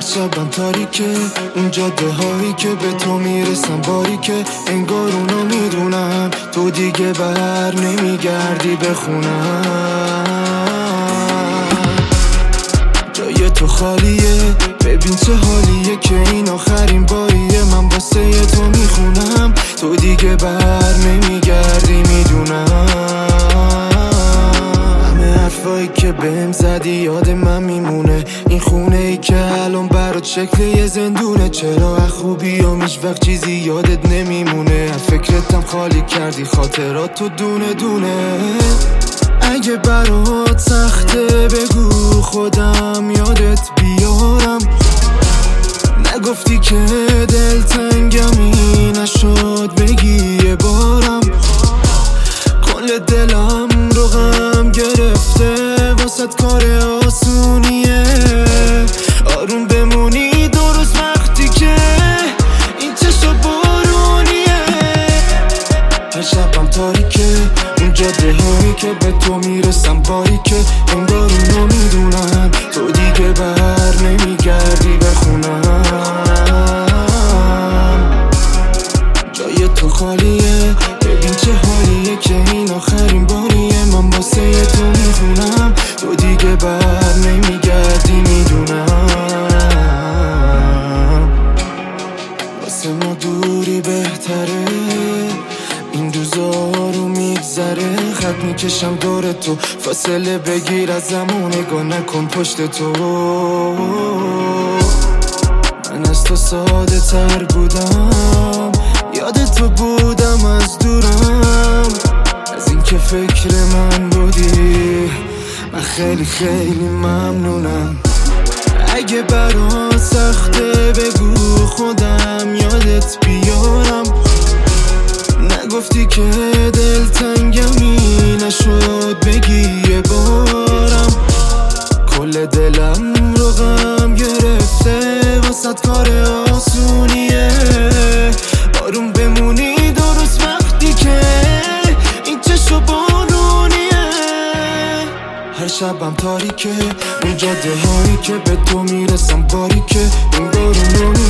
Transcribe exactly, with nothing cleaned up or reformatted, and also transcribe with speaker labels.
Speaker 1: شبم تاریکه، اون جاده هایی که به تو میرسم باریکه. انگار اونو میدونم تو دیگه بر نمیگردی بخونم. جای تو خالیه، ببین چه حالیه که این آخرین باریه من واسه تو میخونم. تو دیگه بر نمیگردی میدونم. همه حرفایی که بهم زدی یاد من میمونه. این خونه ای که الان برات شکل یه زندونه. چرا خوبی و هیچ وقت چیزی یادت نمیمونه. فکرتم خالی کردی خاطرات تو دونه دونه. اگه برات سخته بگو خودم یادت بیارم. نگفتی که دلتنگمی نشد بگی یه بارم. کل دلم رو غم گرفته واسه کار آسونیه. آروم بمونی درست وقتی که این چشم بارونیه. هر شبم تاریکه، اون جاده هایی که به تو میرسم باریکه. انگار اونو میدونم تو دیگه بر نمیگردی بخونم. جای تو خالیه، ببین چه حالیه که این آخرین باریه من واسه تو میخونم. تو دیگه بر نمیگردی میدونم. واسه ما دوری بهتره، این روزا رو میگذره. خط میکشم دور تو، فاصله بگیر از زمان نگاه نکن پشت تو. من از تو ساده تر بودم، یاد تو بودم از دورم. از این که فکر من بودی من خیلی خیلی ممنونم. اگه برات سخته بگو خودم یادت بیارم. نگفتی که دلتنگمی نشد بگی یه بارم. کل دلم رو غم گرفته واسه کار آسونیه. آروم بمونی درست وقتی که این چشم بارونیه. هر شبم تاریکه، اون جاده هایی که به تو میرسم باریکه. انگار اونو